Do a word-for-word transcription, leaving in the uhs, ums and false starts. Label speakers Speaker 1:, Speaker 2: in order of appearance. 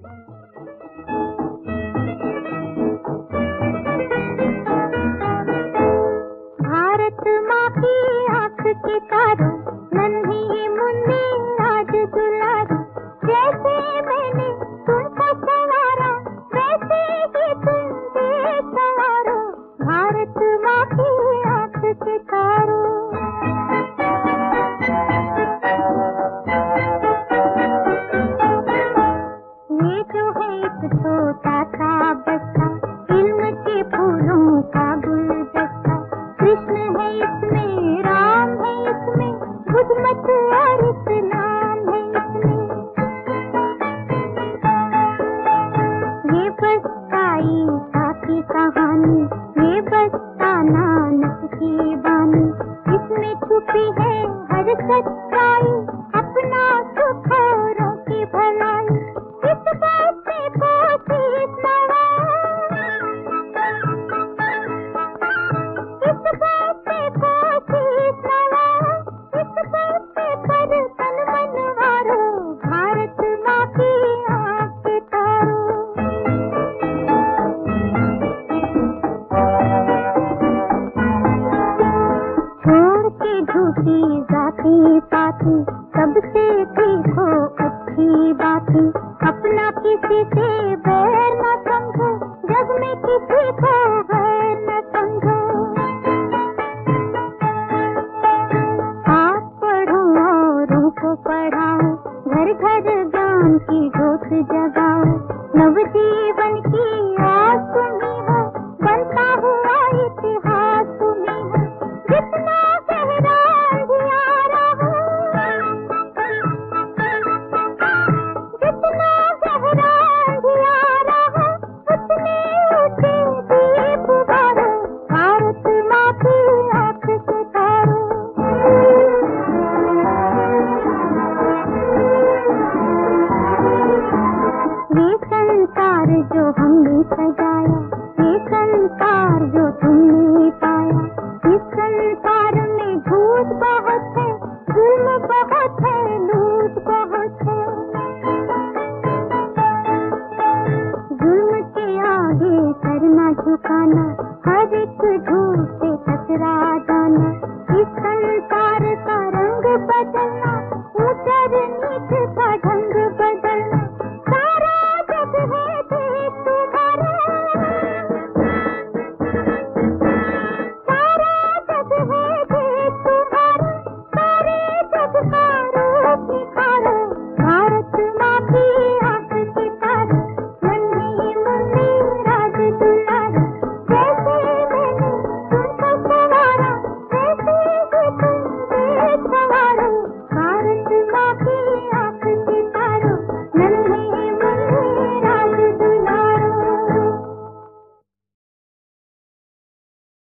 Speaker 1: भारत माँ की आँख के तारों, नन्ही मुन्नी आज दुलारी, जैसे मैंने तुमको संवारा वैसे ही तुम भी संवारो, भारत माँ की आँख के तारों। ये जो है एक छोटा सा बच्चा, इल्म के फूलों का गुलदस्ता, कृष्ण है इसमें, राम है इसमें, बुद्धमत और इस्लाम है इसमें। ये बस्ता ईसा की कहानी, ये बस्ता नानक की बानी, इसमें छुपी है हर सच्चाई, अपना सुख औरों की भलाई, इस बस्ते को शीश नवाओ, इस बस्ते को शीश नवाओ, इस बस्ते पर तन मन वारो, भारत माँ की आँख के तारों। छोड़ के झूठी जाति पाती, सबसे सीखो अच्छी बातें, अपना किसी से बैर न समझो, जग में किसी को बैर न समझो। आप पढ़ो औरों को पढ़ाओ, घर घर ज्ञान की ज्योत जगाओ, नवजीवन की आस तुम्ही हो, बनता हुआ इतिहास तुम्ही हो, जितना गहरा अंधियारा हो, जितना गहरा अंधियारा हो, उतने ऊंचे दीप बारो, भारत माँ की आँख के तारों। ये संसार जो हमने सजाया,